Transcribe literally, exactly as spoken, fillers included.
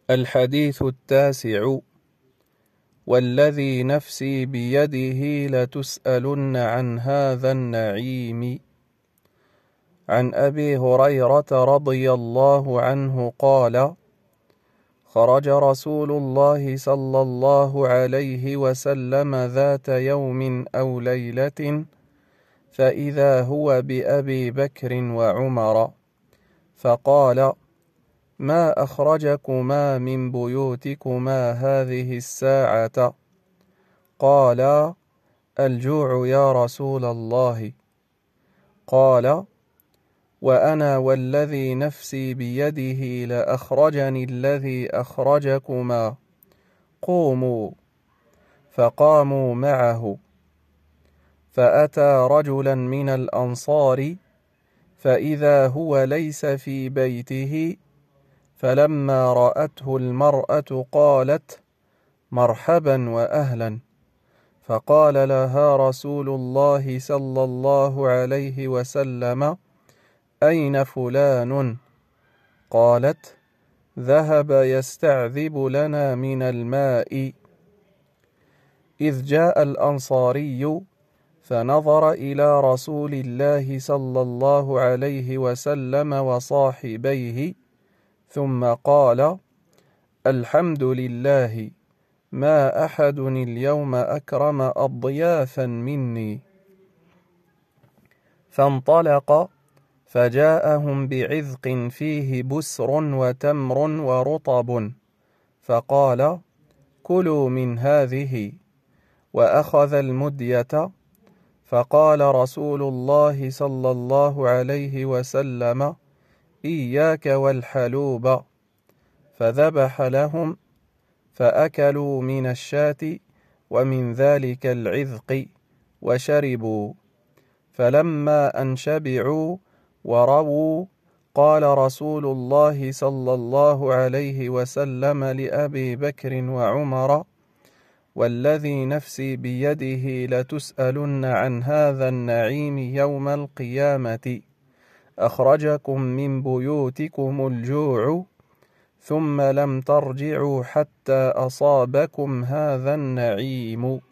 الحديث التاسع. والذي نفسي بيده لتسألن عن هذا النعيم. عن أبي هريرة رضي الله عنه قال: خرج رسول الله صلى الله عليه وسلم ذات يوم أو ليلة، فإذا هو بأبي بكر وعمر، فقال: ما أخرجكما من بيوتكما هذه الساعة؟ قالا: الجوع يا رسول الله. قال: وأنا والذي نفسي بيده لأخرجني الذي أخرجكما، قوموا. فقاموا معه، فأتى رجلا من الأنصار، فإذا هو ليس في بيته، فلما رأته المرأة قالت: مرحبا وأهلا. فقال لها رسول الله صلى الله عليه وسلم: أين فلان؟ قالت: ذهب يستعذب لنا من الماء. إذ جاء الأنصاري فنظر إلى رسول الله صلى الله عليه وسلم وصاحبيه، ثم قال: الحمد لله، ما أحد اليوم أكرم أضيافا مني. فانطلق فجاءهم بعذق فيه بسر وتمر ورطب، فقال: كلوا من هذه، وأخذ المدية. فقال رسول الله صلى الله عليه وسلم: إياك والحلوب. فذبح لهم، فأكلوا من الشاة ومن ذلك العذق وشربوا. فلما أن شبعوا ورووا، قال رسول الله صلى الله عليه وسلم لأبي بكر وعمر: والذي نفسي بيده لتسألن عن هذا النعيم يوم القيامة، أخرجكم من بيوتكم الجوع، ثم لم ترجعوا حتى أصابكم هذا النعيم.